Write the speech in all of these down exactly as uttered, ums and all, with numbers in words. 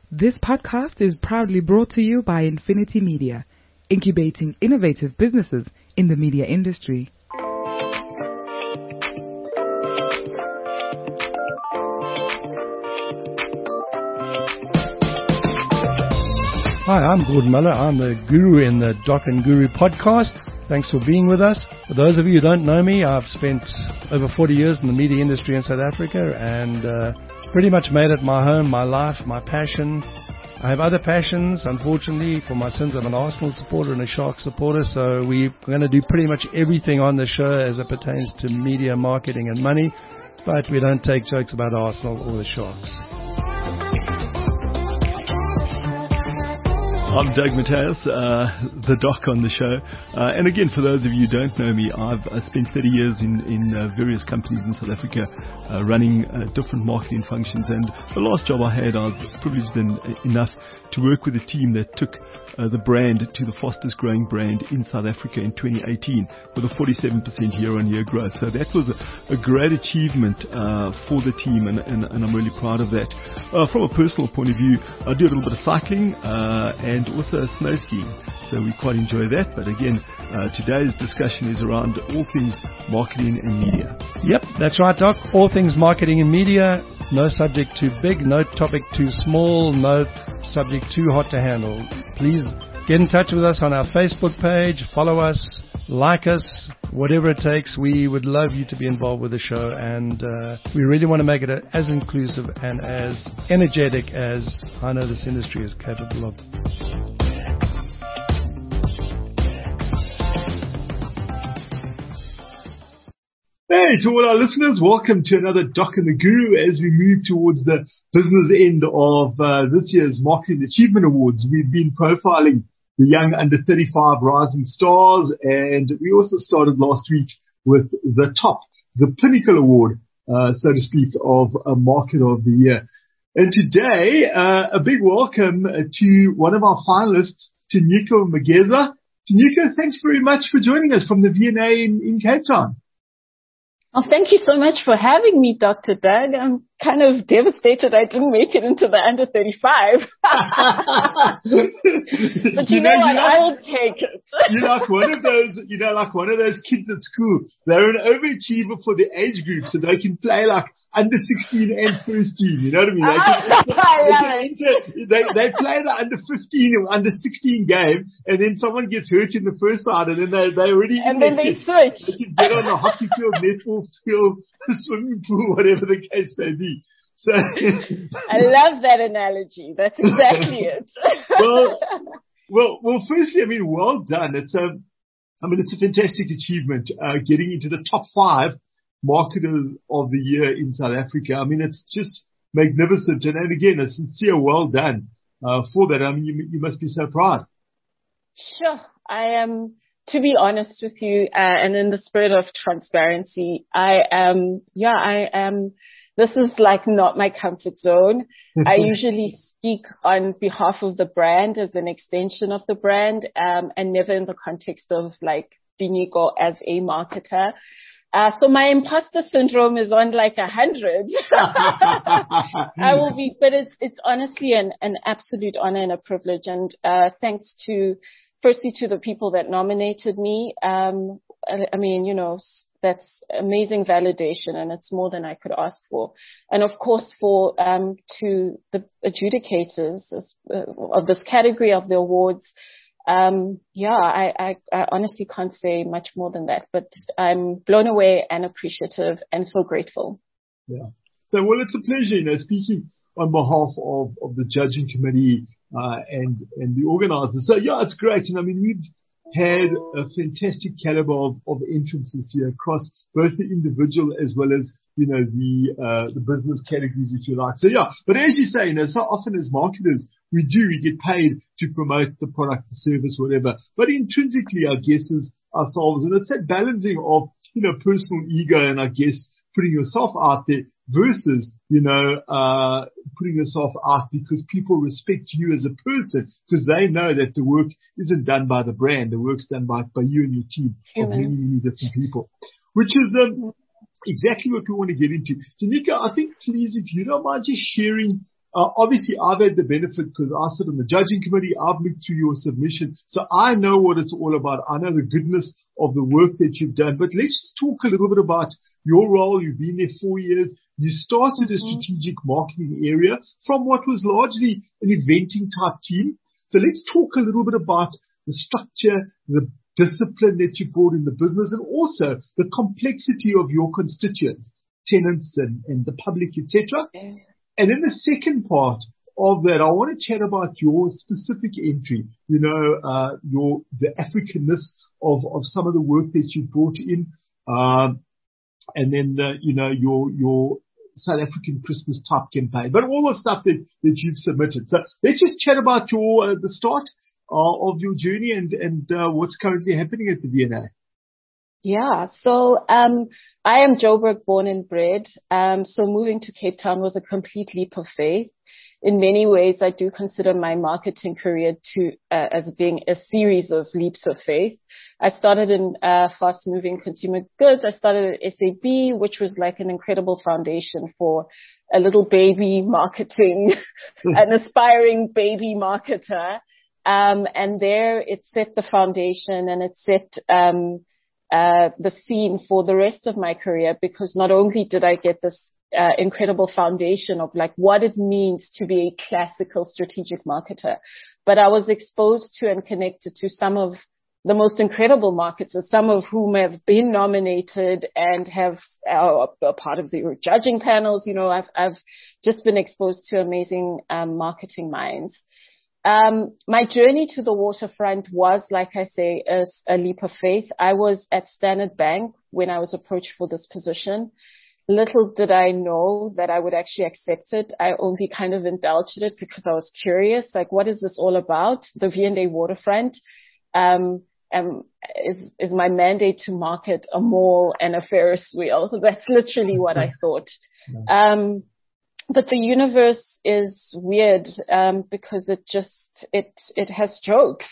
This podcast is proudly brought to you by Infinity Media, incubating innovative businesses in the media industry. Hi, I'm Gordon Muller. I'm the guru in the Doc and Guru podcast. Thanks for being with us. For those of you who don't know me, I've spent over forty years in the media industry in South Africa and uh, pretty much made it my home, my life, my passion. I have other passions. Unfortunately, for my sins, I'm an Arsenal supporter and a Sharks supporter, so we're going to do pretty much everything on the show as it pertains to media, marketing and money, but we don't take jokes about Arsenal or the Sharks. I'm Doug Mateus, uh, the doc on the show. Uh, and again, for those of you who don't know me, I've uh, spent thirty years in, in uh, various companies in South Africa uh, running uh, different marketing functions. And the last job I had, I was privileged en- enough to work with a team that took uh, the brand to the fastest growing brand in South Africa in twenty eighteen with a forty-seven percent year-on-year growth. So that was a, a great achievement uh, for the team, and, and, and I'm really proud of that. Uh, from a personal point of view, I do a little bit of cycling uh, and also snow skiing, so we quite enjoy that. But again, uh, today's discussion is around all things marketing and media. Yep, that's right, Doc. All things marketing and media. No subject too big, no topic too small, no subject too hot to handle. Please get in touch with us on our Facebook page, follow us, like us, whatever it takes. We would love you to be involved with the show, and uh, we really want to make it as inclusive and as energetic as I know this industry is capable of. Hey, to all our listeners, welcome to another Doc and the Guru as we move towards the business end of uh, this year's Marketing Achievement Awards. We've been profiling the young under thirty-five rising stars, and we also started last week with the top, the pinnacle award, uh, so to speak, of a Marketer of the Year. And today, uh, a big welcome to one of our finalists, Tinyiko Mageza. Tinyiko, thanks very much for joining us from the V and A in, in Cape Town. Oh, thank you so much for having me, Doctor Doug. I'm kind of devastated I didn't make it into the under thirty-five. But you, you know, know what? Like, I'll take it. You're like one of those, you know, like one of those kids at school. They're an overachiever for the age group, so they can play like under sixteen and first team. You know what I mean? They can, they, they, can enter, they, they play the under fifteen or under sixteen game, and then someone gets hurt in the first side, and then they they already and then they switch. They can get on the hockey field, netball field, swimming pool, whatever the case may be. So I love that analogy. That's exactly it. well, well, well. Firstly, I mean, well done. It's a, I mean, it's a fantastic achievement. Uh, getting into the top five marketers of the year in South Africa. I mean, it's just magnificent. And, and again, a sincere well done uh, for that. I mean, you, you must be so proud. Sure, I am. To be honest with you, uh, and in the spirit of transparency, I am. Yeah, I am. This is like not my comfort zone. I usually speak on behalf of the brand as an extension of the brand, um, and never in the context of like Tinyiko as a marketer. Uh, so my imposter syndrome is on like a hundred. I will be, but it's, it's honestly an, an absolute honor and a privilege. And, uh, thanks to, firstly to the people that nominated me. Um, I, I mean, you know, that's amazing validation, and it's more than I could ask for. And of course, for um, to the adjudicators uh, of this category of the awards, um, yeah, I, I, I honestly can't say much more than that. But I'm blown away and appreciative, and so grateful. Yeah. So, well, it's a pleasure, you know, speaking on behalf of, of the judging committee uh, and and the organisers. So, yeah, it's great, and I mean, we've had a fantastic caliber of, of entrances here across both the individual as well as, you know, the, uh, the business categories, if you like. So yeah, but as you say, you know, so often as marketers, we do, we get paid to promote the product, the service, whatever. But intrinsically, I guess, is ourselves. And it's that balancing of, you know, personal ego and I guess putting yourself out there versus, you know, uh, putting yourself out because people respect you as a person because they know that the work isn't done by the brand. The work's done by, by you and your team Humans. of many, many different people, which is, um, exactly what we want to get into. Tinyiko, I think please, if you don't mind just sharing Uh, obviously, I've had the benefit because I sit on the judging committee. I've looked through your submission. So I know what it's all about. I know the goodness of the work that you've done. But let's just talk a little bit about your role. You've been there four years. You started a strategic marketing area from what was largely an eventing type team. So let's talk a little bit about the structure, the discipline that you brought in the business, and also the complexity of your constituents, tenants and, and the public, et cetera. And then the second part of that, I want to chat about your specific entry, you know, uh, your, the Africanness of, of some of the work that you brought in, um, and then the, you know, your, your South African Christmas type campaign, but all the stuff that, that you've submitted. So let's just chat about your, uh, the start uh, of your journey and, and, uh, what's currently happening at the V N A. Yeah, so um, I am Joburg born and bred. Um, so moving to Cape Town was a complete leap of faith. In many ways, I do consider my marketing career to uh, as being a series of leaps of faith. I started in uh, fast-moving consumer goods. I started at S A B, which was like an incredible foundation for a little baby marketing, an aspiring baby marketer. Um, and there, it set the foundation and it set um, Uh, the scene for the rest of my career, because not only did I get this uh, incredible foundation of like what it means to be a classical strategic marketer, but I was exposed to and connected to some of the most incredible marketers, some of whom have been nominated and have uh, a part of the judging panels. You know, I've, I've just been exposed to amazing um, marketing minds. Um, my journey to the waterfront was, like I say, a, a leap of faith. I was at Standard Bank when I was approached for this position. Little did I know that I would actually accept it. I only kind of indulged it because I was curious, like, what is this all about? The V and A waterfront, um, um, is, is my mandate to market a mall and a Ferris wheel. That's literally what I thought. Um, but the universe is weird, um, because it just, it, it has jokes.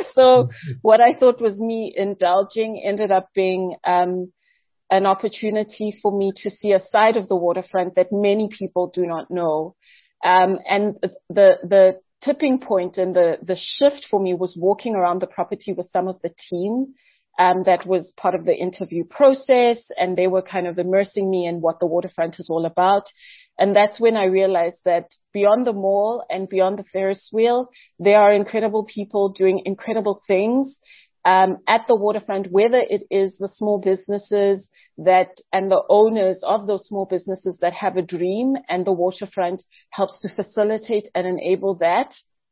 So what I thought was me indulging ended up being, um, an opportunity for me to see a side of the waterfront that many people do not know. Um, and the, the tipping point and the, the shift for me was walking around the property with some of the team. Um, that was part of the interview process, and they were kind of immersing me in what the waterfront is all about. And that's when I realized that beyond the mall and beyond the Ferris wheel, there are incredible people doing incredible things um, at the waterfront, whether it is the small businesses that and the owners of those small businesses that have a dream, and the waterfront helps to facilitate and enable that.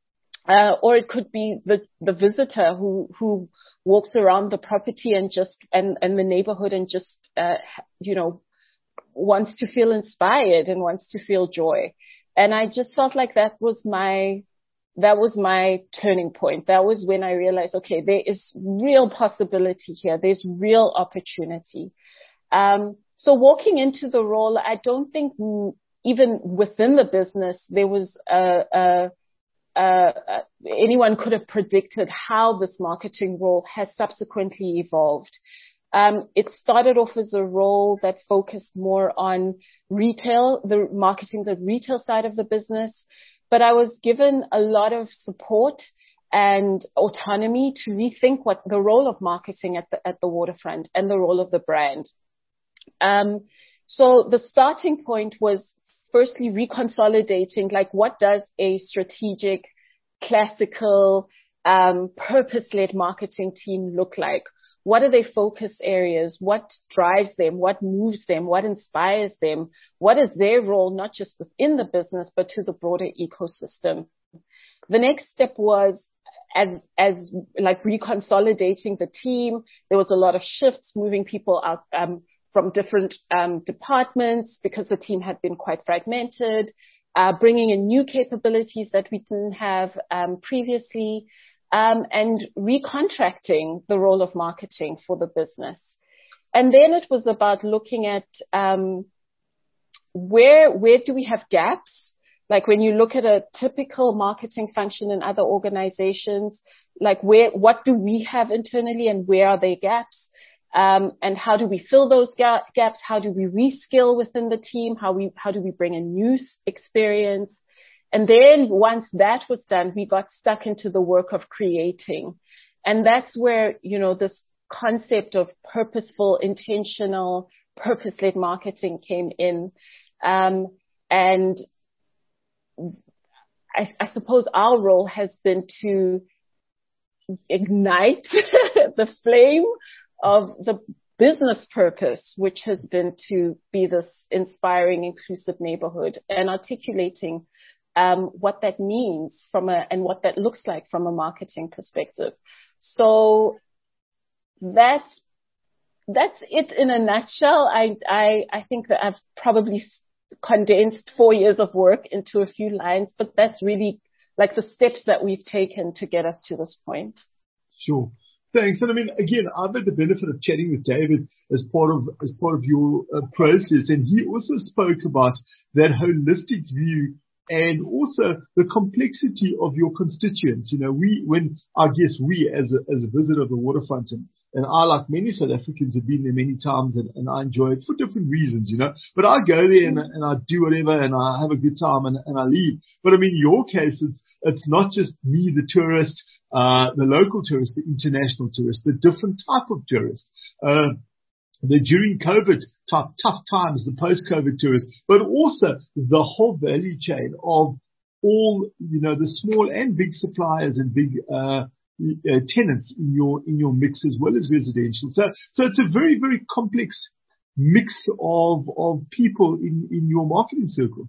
Uh, or it could be the, the visitor who, who walks around the property and just, and, and the neighborhood and just, uh, you know, wants to feel inspired and wants to feel joy. And I just felt like that was my, that was my turning point. That was when I realized, okay, there is real possibility here. There's real opportunity. Um, so walking into the role, I don't think even within the business, there was a, a Uh, uh, anyone could have predicted how this marketing role has subsequently evolved. Um, it started off as a role that focused more on retail, the marketing, the retail side of the business, but I was given a lot of support and autonomy to rethink what the role of marketing at the, at the waterfront and the role of the brand. Um, so the starting point was firstly reconsolidating, like, what does a strategic, classical, um, purpose-led marketing team look like? What are their focus areas? What drives them? What moves them? What inspires them? What is their role, not just within the business, but to the broader ecosystem? The next step was, as, as like reconsolidating the team, there was a lot of shifts, moving people out, um, from different um, departments because the team had been quite fragmented, uh, bringing in new capabilities that we didn't have um, previously, um, and recontracting the role of marketing for the business. And then it was about looking at um, where where do we have gaps? Like when you look at a typical marketing function in other organizations, like where what do we have internally and where are there gaps? Um, and how do we fill those ga- gaps? How do we reskill within the team? How we, how do we bring a new experience? And then once that was done, we got stuck into the work of creating. And that's where, you know, this concept of purposeful, intentional, purpose-led marketing came in. Um, and I, I suppose our role has been to ignite the flame of the business purpose, which has been to be this inspiring, inclusive neighborhood, and articulating um, what that means from a and what that looks like from a marketing perspective. So that's that's it in a nutshell. I I I think that I've probably condensed four years of work into a few lines, but that's really like the steps that we've taken to get us to this point. Sure. Thanks. And I mean, again, I've had the benefit of chatting with David as part of, as part of your uh, process. And he also spoke about that holistic view and also the complexity of your constituents. You know, we, when I guess we as a, as a visitor of the waterfront, and, and I, like many South Africans, have been there many times, and, and I enjoy it for different reasons, you know, but I go there and, and I do whatever and I have a good time and, and I leave. But I mean, in your case, it's, it's not just me, the tourist, uh, the local tourist, the international tourist, the different type of tourist, uh, the during COVID tough, tough times, the post-COVID tourists, but also the whole value chain of all, you know, the small and big suppliers and big, uh, uh tenants in your, in your mix as well as residential. So, so it's a very, very complex mix of, of people in, in your marketing circle.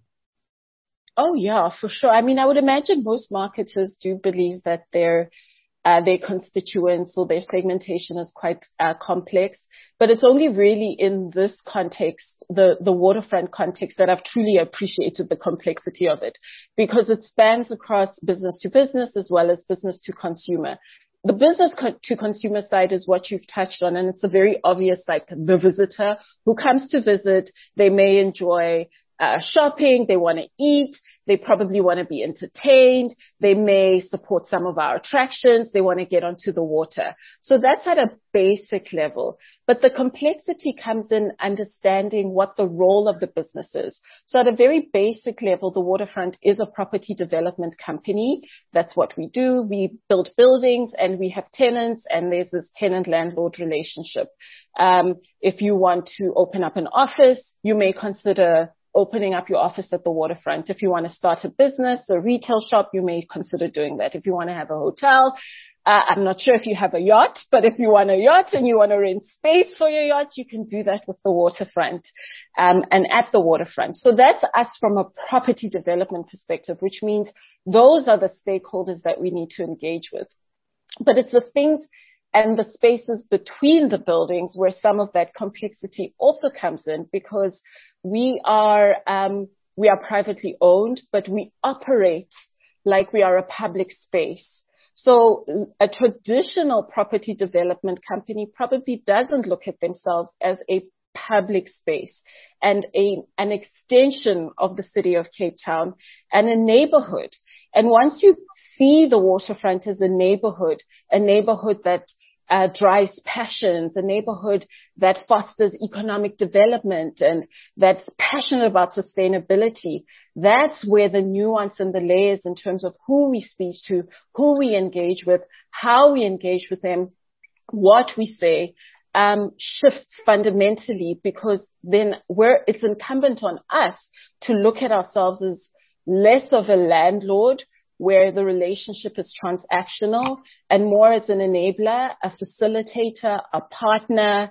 Oh yeah, for sure. I mean, I would imagine most marketers do believe that their uh, their constituents or their segmentation is quite uh, complex, but it's only really in this context, the the waterfront context, that I've truly appreciated the complexity of it, because it spans across business to business as well as business to consumer. The business co- to consumer side is what you've touched on, and it's a very obvious, like the visitor who comes to visit. They may enjoy Uh, shopping, they want to eat, they probably want to be entertained, they may support some of our attractions, they want to get onto the water. So that's at a basic level. But the complexity comes in understanding what the role of the business is. So at a very basic level, the waterfront is a property development company. That's what we do. We build buildings and we have tenants, and there's this tenant-landlord relationship. Um, if you want to open up an office, you may consider opening up your office at the waterfront. If you want to start a business, a retail shop, you may consider doing that. If you want to have a hotel, uh, I'm not sure if you have a yacht, but if you want a yacht and you want to rent space for your yacht, you can do that with the waterfront, um, and at the waterfront. So that's us from a property development perspective, which means those are the stakeholders that we need to engage with. But it's the things and the spaces between the buildings where some of that complexity also comes in, because we are, um, we are privately owned, but we operate like we are a public space. So a traditional property development company probably doesn't look at themselves as a public space and a, an extension of the city of Cape Town and a neighborhood. And once you see the waterfront as a neighborhood, a neighborhood that Uh, drives passions, a neighborhood that fosters economic development and that's passionate about sustainability, that's where the nuance and the layers in terms of who we speak to, who we engage with, how we engage with them, what we say, um, shifts fundamentally, because then we're, it's incumbent on us to look at ourselves as less of a landlord, where the relationship is transactional, and more as an enabler, a facilitator, a partner,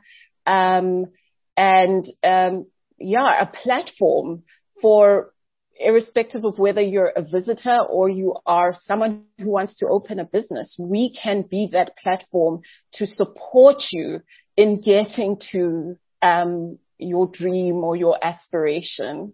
um, and um, yeah, a platform for, irrespective of whether you're a visitor or you are someone who wants to open a business, we can be that platform to support you in getting to um, your dream or your aspiration.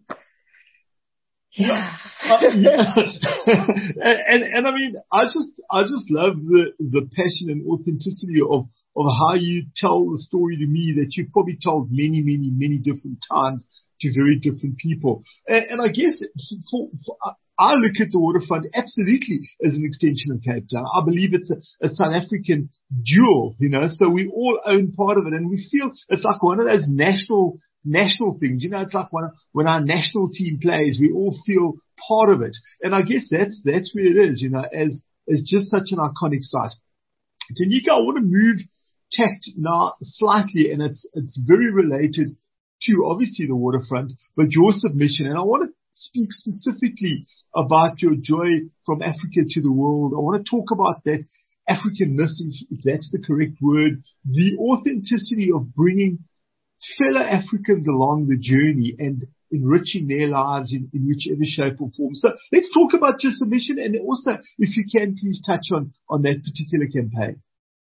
Yeah. uh, yeah. and, and, and I mean, I just, I just love the, the passion and authenticity of, of how you tell the story to me that you've probably told many, many, many different times to very different people. And, and I guess for, for, I look at the waterfront absolutely as an extension of Cape Town. I believe it's a, a South African jewel, you know, so we all own part of it, and we feel it's like one of those national national things. You know, it's like when, when our national team plays, we all feel part of it. And I guess that's, that's where it is, you know, as, as just such an iconic site. Tanika, I want to move tact now slightly, and it's, it's very related to obviously the waterfront, but your submission. And I want to speak specifically about your Joy from Africa to the World. I want to talk about that Africanness, if that's the correct word, the authenticity of bringing fellow Africans along the journey and enriching their lives in, in whichever shape or form. So let's talk about your submission, and also, if you can, please touch on, on that particular campaign.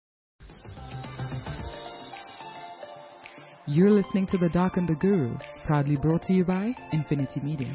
You're listening to The Doc and the Guru, proudly brought to you by Infinity Media.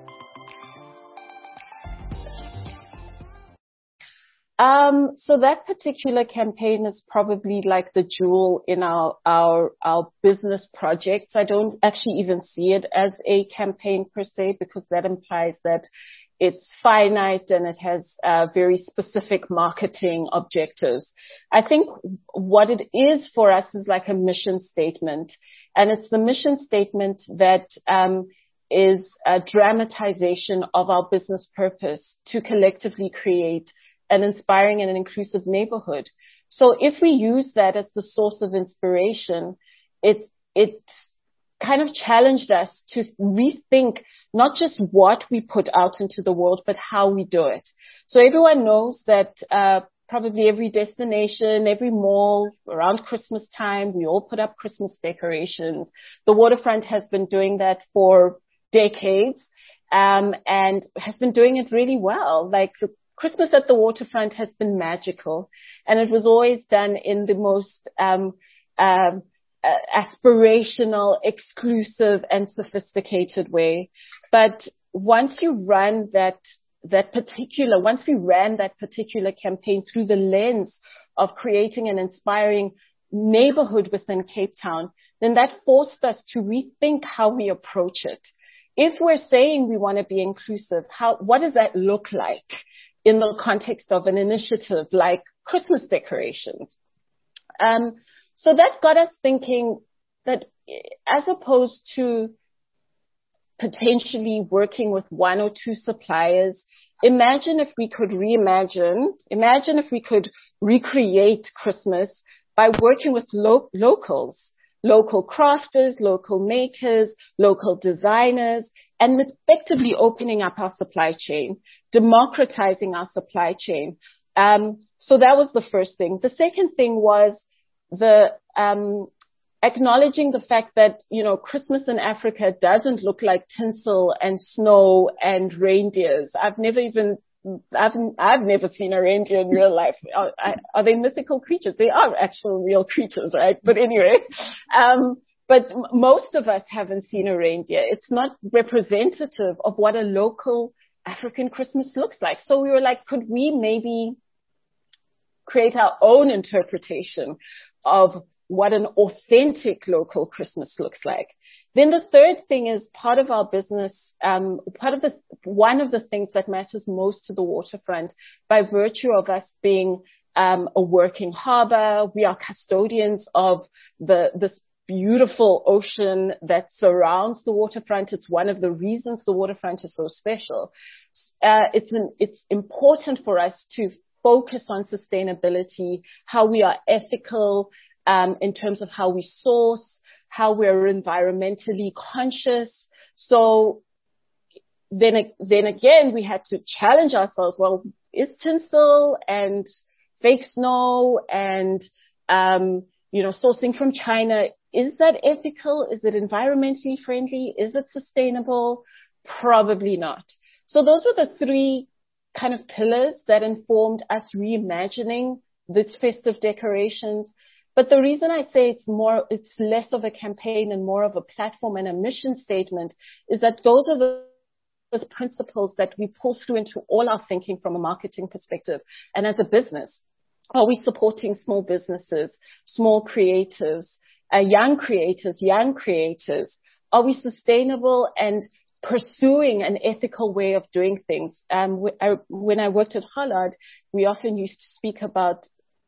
Um, so that particular campaign is probably like the jewel in our, our, our business projects. I don't actually even see it as a campaign per se, because that implies that it's finite and it has uh, very specific marketing objectives. I think what it is for us is like a mission statement, and it's the mission statement that um, is a dramatization of our business purpose to collectively create an inspiring and an inclusive neighborhood. So if we use that as the source of inspiration, it, it kind of challenged us to rethink not just what we put out into the world, but how we do it. So everyone knows that, uh, probably every destination, every mall around Christmas time, we all put up Christmas decorations. The waterfront has been doing that for decades, um, and has been doing it really well. Like the Christmas at the waterfront has been magical, and it was always done in the most um, um, uh, aspirational, exclusive, and sophisticated way. But once you run that that particular, once we ran that particular campaign through the lens of creating an inspiring neighborhood within Cape Town, then that forced us to rethink how we approach it. If we're saying we want to be inclusive, how what does that look like in the context of an initiative like Christmas decorations? Um, so that got us thinking that as opposed to potentially working with one or two suppliers, imagine if we could reimagine, imagine if we could recreate Christmas by working with lo- locals, local crafters, local makers, local designers, and effectively opening up our supply chain, democratizing our supply chain. Um, so that was the first thing. The second thing was the um, acknowledging the fact that, you know, Christmas in Africa doesn't look like tinsel and snow and reindeers. I've never even, I've, I've never seen a reindeer in real life. Are, are they mythical creatures? They are actual real creatures, right? But anyway, um, but most of us haven't seen a reindeer. It's not representative of what a local African Christmas looks like. So we were like, could we maybe create our own interpretation of what an authentic local Christmas looks like? Then the third thing is part of our business, um, part of the, one of the things that matters most to the waterfront by virtue of us being, um, a working harbor. We are custodians of the, this beautiful ocean that surrounds the waterfront. It's one of the reasons the waterfront is so special. Uh, it's an, it's important for us to focus on sustainability, how we are ethical, Um, in terms of how we source, how we're environmentally conscious. So then, then again, we had to challenge ourselves. Well, is tinsel and fake snow and, um, you know, sourcing from China, is that ethical? Is it environmentally friendly? Is it sustainable? Probably not. So those were the three kind of pillars that informed us reimagining this festive decorations. But the reason I say it's more, it's less of a campaign and more of a platform and a mission statement is that those are the, the principles that we pull through into all our thinking from a marketing perspective. And as a business, are we supporting small businesses, small creatives, uh, young creators, young creators? Are we sustainable and pursuing an ethical way of doing things? Um, I, when I worked at Hollard, we often used to speak about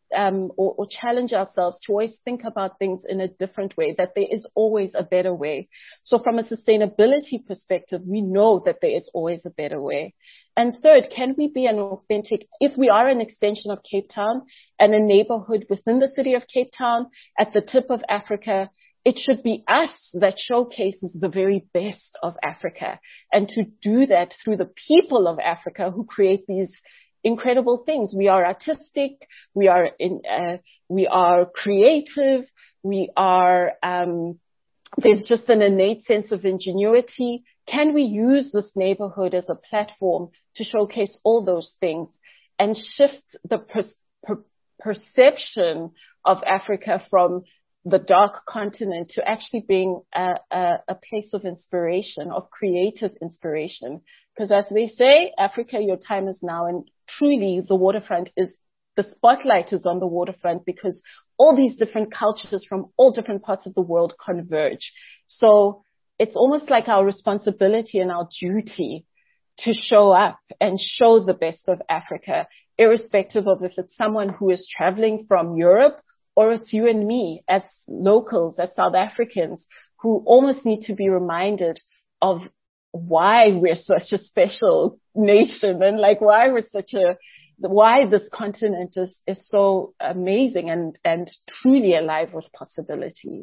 um, or, or challenge ourselves to always think about things in a different way, that there is always a better way. So from a sustainability perspective, we know that there is always a better way. And third, can we be an authentic, if we are an extension of Cape Town and a neighborhood within the city of Cape Town at the tip of Africa, it should be us that showcases the very best of Africa, and to do that through the people of Africa who create these incredible things. We are artistic, we are in, uh, we are creative, we are, um, there's just an innate sense of ingenuity. Can we use this neighborhood as a platform to showcase all those things and shift the per- per- perception of Africa from the dark continent to actually being a, a, a place of inspiration, of creative inspiration? Because as they say, Africa, your time is now. And truly the waterfront is, the spotlight is on the waterfront because all these different cultures from all different parts of the world converge. So it's almost like our responsibility and our duty to show up and show the best of Africa, irrespective of if it's someone who is traveling from Europe or it's you and me as locals, as South Africans, who almost need to be reminded of why we're such a special nation and like why we're such a, why this continent is, is so amazing and, and truly alive with possibilities.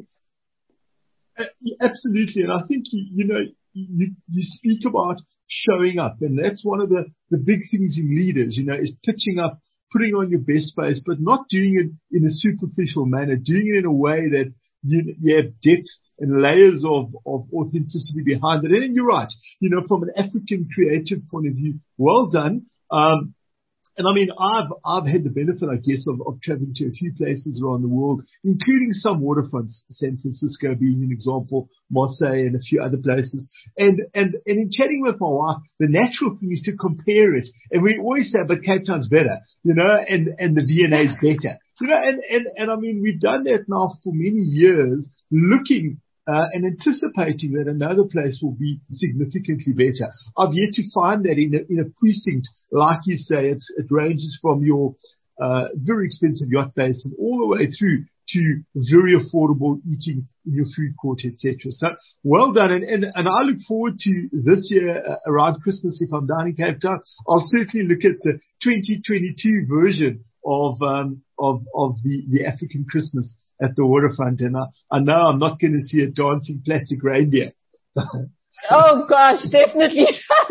Uh, absolutely. And I think, you, you know, you, you speak about showing up, and that's one of the, the big things in leaders, you know, is pitching up, putting on your best face, but not doing it in a superficial manner, doing it in a way that you, you have depth and layers of, of authenticity behind it. And you're right, you know, from an African creative point of view, well done. Um, and I mean, I've, I've had the benefit, I guess, of, of traveling to a few places around the world, including some waterfronts, San Francisco being an example, Marseille and a few other places. And, and, and in chatting with my wife, the natural thing is to compare it. And we always say, but Cape Town's better, you know, and, and the V and A's better. You know, and, and, and I mean, we've done that now for many years, looking Uh, and anticipating that another place will be significantly better. I've yet to find that in a, in a precinct, like you say, it's, it ranges from your uh, very expensive yacht basin all the way through to very affordable eating in your food court, et cetera. So well done. And, and, and I look forward to this year uh, around Christmas, if I'm down in Cape Town, I'll certainly look at the twenty twenty-two version of, um, of, of the, the African Christmas at the waterfront. And I, I know I'm not going to see a dancing plastic reindeer. Oh gosh, definitely.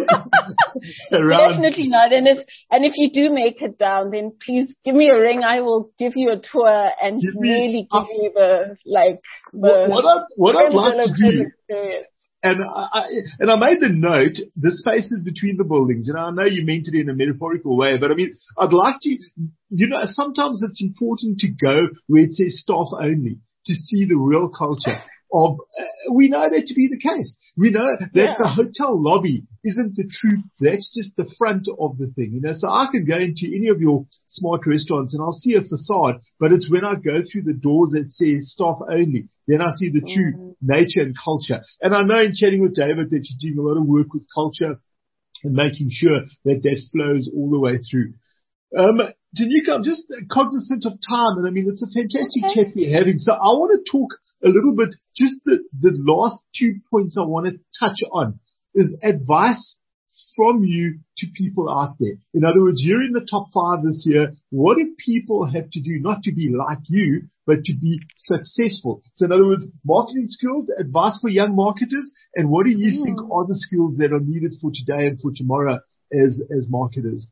Definitely not. And if, and if you do make it down, then please give me a ring. I will give you a tour and give really me, give uh, you the, like, the, what, what, I, what I'd like to do. Experience. And I, and I made the note, the spaces between the buildings, and I know you meant it in a metaphorical way, but I mean, I'd like to, you know, sometimes it's important to go where it says staff only to see the real culture of, uh, we know that to be the case. We know that yeah. the hotel lobby isn't the truth. That's just the front of the thing, you know. So I can go into any of your smart restaurants and I'll see a facade, but it's when I go through the doors that says staff only, then I see the true mm. nature and culture. And I know in chatting with David that you're doing a lot of work with culture and making sure that that flows all the way through. Um, Danica, I'm just cognizant of time, and I mean, it's a fantastic okay. chat we're having. So I want to talk a little bit, just the, the last two points I want to touch on is advice from you to people out there. In other words, you're in the top five this year. What do people have to do, not to be like you, but to be successful? So in other words, marketing skills, advice for young marketers, and what do you mm. think are the skills that are needed for today and for tomorrow as, as marketers?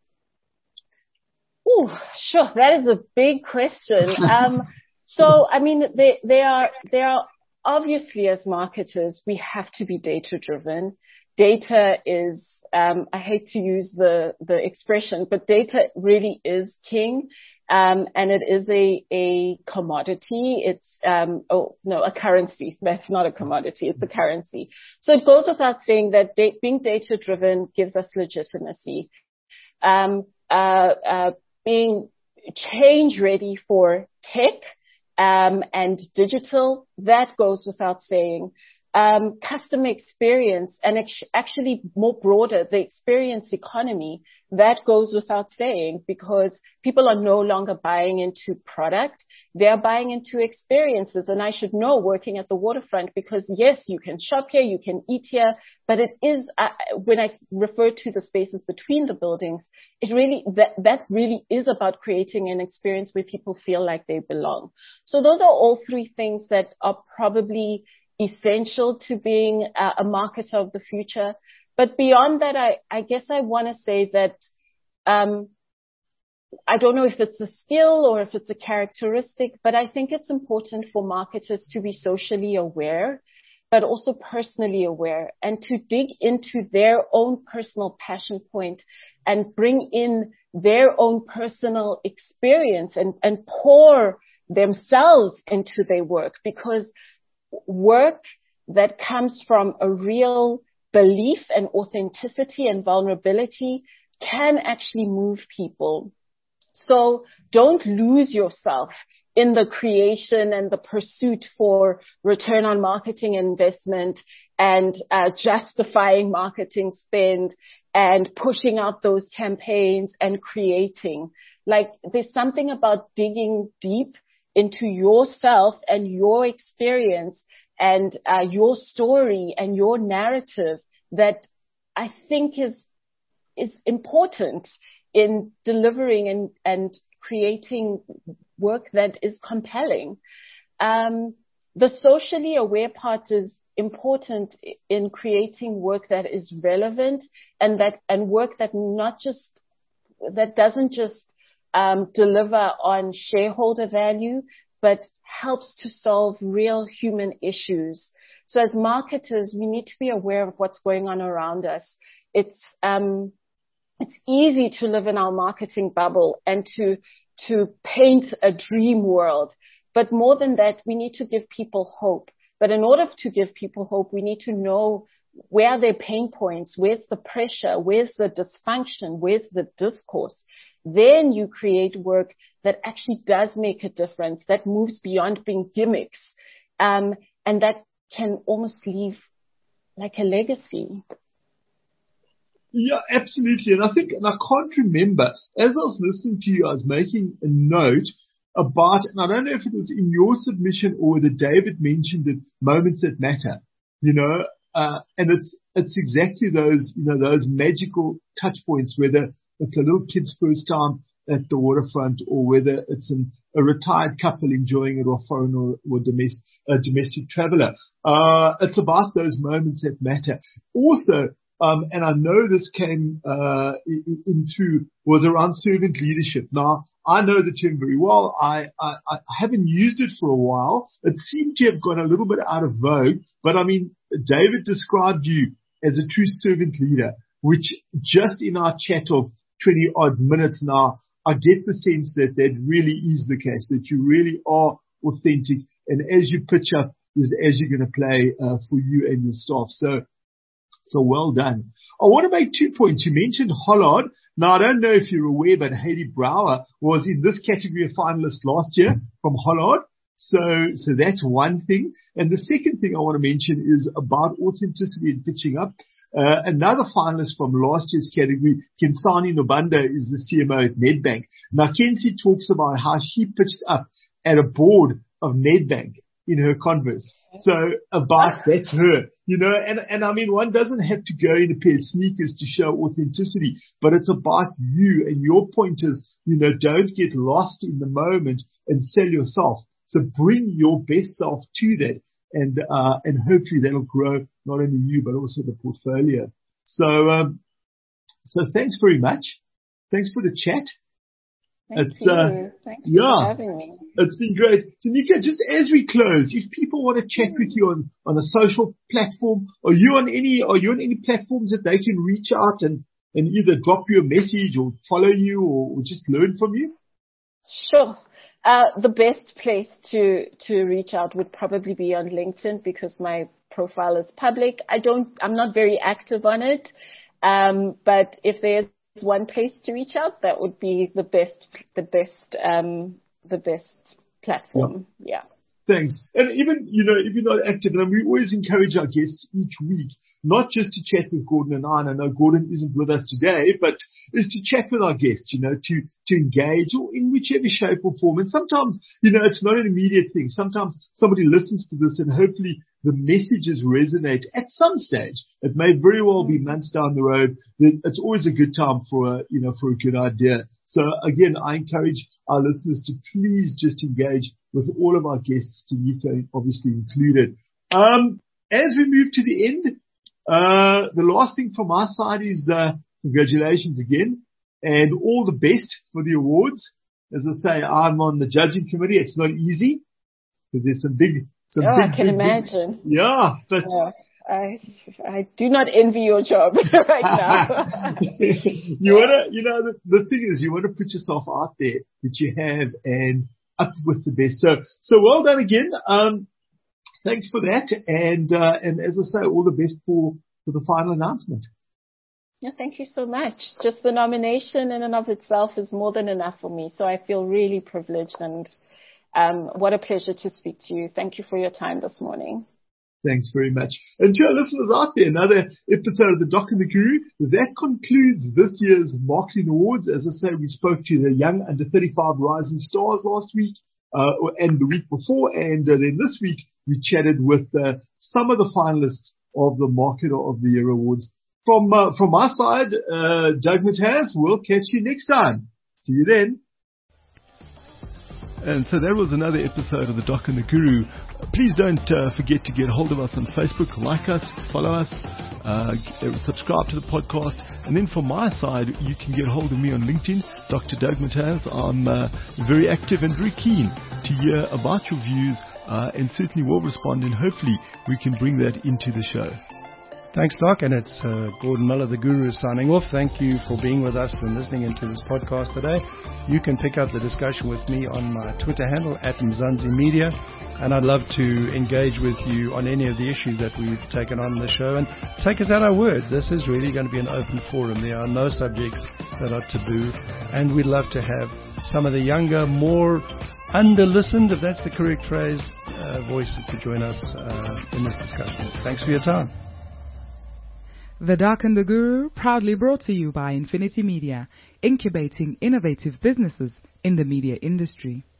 Oh, sure. That is a big question. Um, so, I mean, they, they are, they are obviously as marketers, we have to be data driven. Data is, um, I hate to use the, the expression, but data really is king. Um, and it is a, a commodity. It's, um, oh, no, a currency. That's not a commodity. It's a currency. So it goes without saying that da- being data driven gives us legitimacy. Um, uh, uh, being change ready for tech, um, and digital, that goes without saying. um, customer experience, and actually more broader, the experience economy, that goes without saying, because people are no longer buying into product. They're buying into experiences. And I should know, working at the waterfront, because yes, you can shop here, you can eat here, but it is, uh, when I refer to the spaces between the buildings, it really, that, that really is about creating an experience where people feel like they belong. So those are all three things that are probably essential to being a, a marketer of the future. But beyond that, I, I guess I want to say that um, I don't know if it's a skill or if it's a characteristic, but I think it's important for marketers to be socially aware, but also personally aware, and to dig into their own personal passion point and bring in their own personal experience and, and pour themselves into their work, because work that comes from a real belief and authenticity and vulnerability can actually move people. So don't lose yourself in the creation and the pursuit for return on marketing investment and uh, justifying marketing spend and pushing out those campaigns and creating. Like, there's something about digging deep into yourself and your experience and uh, your story and your narrative that I think is is important in delivering and, and creating work that is compelling. Um, the socially aware part is important in creating work that is relevant and that and work that not just that doesn't just um, deliver on shareholder value, but helps to solve real human issues. So as marketers, we need to be aware of what's going on around us. It's um, it's easy to live in our marketing bubble and to to paint a dream world. But more than that, we need to give people hope. But in order to give people hope, we need to know where are their pain points, where's the pressure, where's the dysfunction, where's the discourse. Then you create work that actually does make a difference, that moves beyond being gimmicks, um, and that can almost leave like a legacy. Yeah, absolutely. And I think, and I can't remember, as I was listening to you, I was making a note about, and I don't know if it was in your submission or whether David mentioned it, moments that matter, you know, uh, and it's, it's exactly those, you know, those magical touch points, whether it's a little kid's first time at the waterfront or whether it's an, a retired couple enjoying it or foreign or, or domestic, a domestic traveler. Uh, it's about those moments that matter. Also, Um, and I know this came uh, in, in through, was around servant leadership. Now, I know the term very well. I, I, I haven't used it for a while. It seemed to have gone a little bit out of vogue. But I mean, David described you as a true servant leader, which just in our chat of twenty odd minutes now, I get the sense that that really is the case, that you really are authentic. And as you pitch up is as you're going to play uh, for you and your staff. So, So well done. I want to make two points. You mentioned Hollard. Now, I don't know if you're aware, but Hayley Brower was in this category a finalist last year from Hollard. So, so that's one thing. And the second thing I want to mention is about authenticity and pitching up. Uh, another finalist from last year's category, Kensani Nobanda, is the C M O at Nedbank. Now, Kensi talks about how she pitched up at a board of Nedbank in her Converse. So about that's her, you know, and, and I mean, one doesn't have to go in a pair of sneakers to show authenticity, but it's about you, and your point is, you know, don't get lost in the moment and sell yourself. So bring your best self to that, and, uh, and hopefully that'll grow not only you, but also the portfolio. So, um, so thanks very much. Thanks for the chat. Thank it's, you. Uh, Thank you yeah, for having me. It's been great. Tanika, just as we close, if people want to chat with you on, on a social platform, are you on any, are you on any platforms that they can reach out and, and either drop you a message or follow you or, or just learn from you? Sure. Uh, the best place to, to reach out would probably be on LinkedIn because my profile is public. I don't, I'm not very active on it. Um, but if there's one place to reach out, that would be the best, the best, um, the best platform. Yeah. yeah. Thanks. And even, you know, if you're not active, and we always encourage our guests each week, not just to chat with Gordon and I, and I know Gordon isn't with us today, but is to chat with our guests, you know, to, to engage or in whichever shape or form. And sometimes, you know, it's not an immediate thing. Sometimes somebody listens to this and hopefully the messages resonate at some stage. It may very well be months down the road. It's always a good time for a, you know, for a good idea. So again, I encourage our listeners to please just engage with all of our guests, Tanika obviously included. Um, as we move to the end, uh, the last thing from my side is, uh, congratulations again and all the best for the awards. As I say, I'm on the judging committee. It's not easy because there's some big, some oh, big, I can big, imagine. Big, yeah, but yeah. I I do not envy your job right now. you wanna, you know, the, the thing is, you want to put yourself out there that you have and up with the best. So, so well done again. Um, thanks for that. And, uh, and as I say, all the best for, for the final announcement. Yeah, thank you so much. Just the nomination in and of itself is more than enough for me. So I feel really privileged and, um, what a pleasure to speak to you. Thank you for your time this morning. Thanks very much. And to our listeners out there, another episode of The Doc and the Guru. That concludes this year's Marketing Awards. As I say, we spoke to the young under thirty-five rising stars last week, uh, and the week before. And uh, then this week, we chatted with uh, some of the finalists of the Marketer of the Year Awards. From, uh, from my side, uh, Doug Mataz, we'll catch you next time. See you then. And so that was another episode of The Doc and the Guru. Please don't uh, forget to get hold of us on Facebook, like us, follow us, uh, subscribe to the podcast. And then from my side, you can get hold of me on LinkedIn, Doctor Doug Mataz. I'm uh, very active and very keen to hear about your views uh, and certainly will respond, and hopefully we can bring that into the show. Thanks, Doc, and it's uh, Gordon Miller, the Guru, signing off. Thank you for being with us and listening into this podcast today. You can pick up the discussion with me on my Twitter handle, at Mzansi Media, and I'd love to engage with you on any of the issues that we've taken on the show. And take us at our word. This is really going to be an open forum. There are no subjects that are taboo, and we'd love to have some of the younger, more under-listened, if that's the correct phrase, uh, voices to join us uh, in this discussion. Thanks for your time. The Doc and the Guru, proudly brought to you by Infinity Media, incubating innovative businesses in the media industry.